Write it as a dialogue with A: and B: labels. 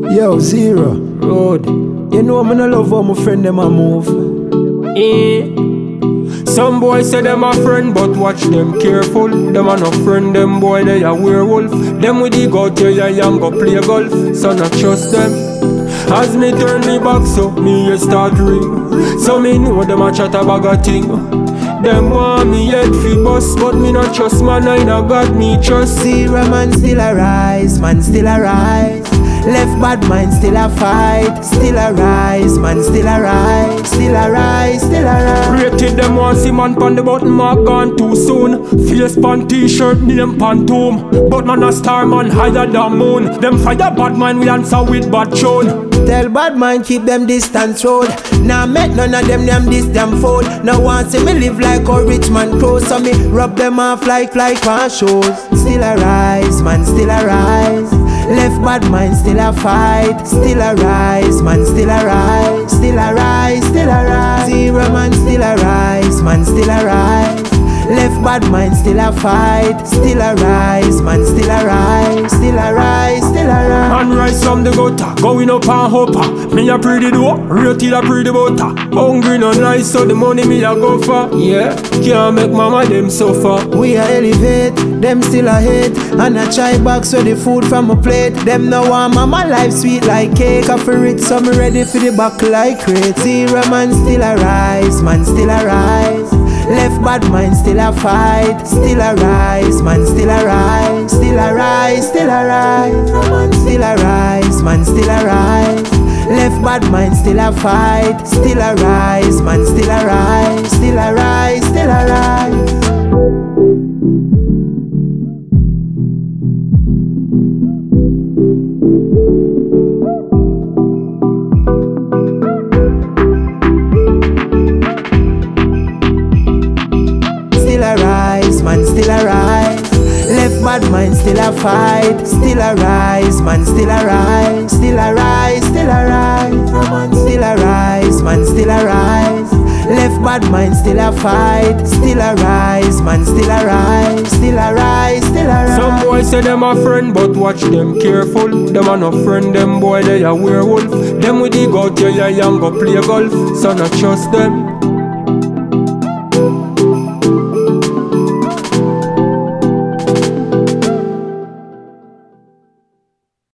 A: Yo, Zero, Road. You know me no love how my friend them a move.
B: Some boys say them a friend, but watch them careful. Them a no friend, them boy they a werewolf. Them with the go to your young go play golf, so not trust them. As me turn me back, so me a start ring. So me know them a chat a bag of thing. Them want me head fi bust, but me not trust man, I not got me trust.
A: Zero man still a rise, man still a rise. Left bad mind still a fight, still a rise, man still a rise, still a rise, still a rise.
B: Rated them want see man pon the button mark gone too soon. Face pan t-shirt, name Phantom. But man a star man higher than moon. Them fire bad mind we answer with bad tune.
A: Tell bad mind keep them distance road. Now make none of them this damn fold. Now want see me live like a rich man close, so me rub them off like on shows. Still a rise, man still a rise. Left bad mind still a fight, still a rise, man still a rise, still a rise, still a rise. Zero man still a rise, man still a rise. Left bad mind still a fight, still a rise, man still a rise, still a rise, still a rise.
B: Man rise from the gutter, going up and hopper. Me a pretty door, rated a pretty butter. Hungry no nice, so the money me a go for. Yeah, can't make mama them suffer.
A: We a elevate, them still a hate. And a try back so the food from a plate. Them no want mama life sweet like cake. I for it, so me ready for the back like crate. Zero man still a rise, man still a rise. Left bad mind still a fight, still a rise, man still a rise, still a rise, still a rise. Man still a rise, man still a rise. Left bad mind still a fight, still a rise, man still a rise, still a rise, still a rise. Man still a rise. Left bad mind still a fight, still a rise, man still a rise, still a rise, still a rise. Man still a rise, man still a rise. Left bad mind still a fight, still a rise, man still a rise, still a rise, still a rise.
B: Some boys say them a friend, but watch them careful. Them a no friend, them boy they a werewolf. Them with the go to your young go play golf, so not trust them.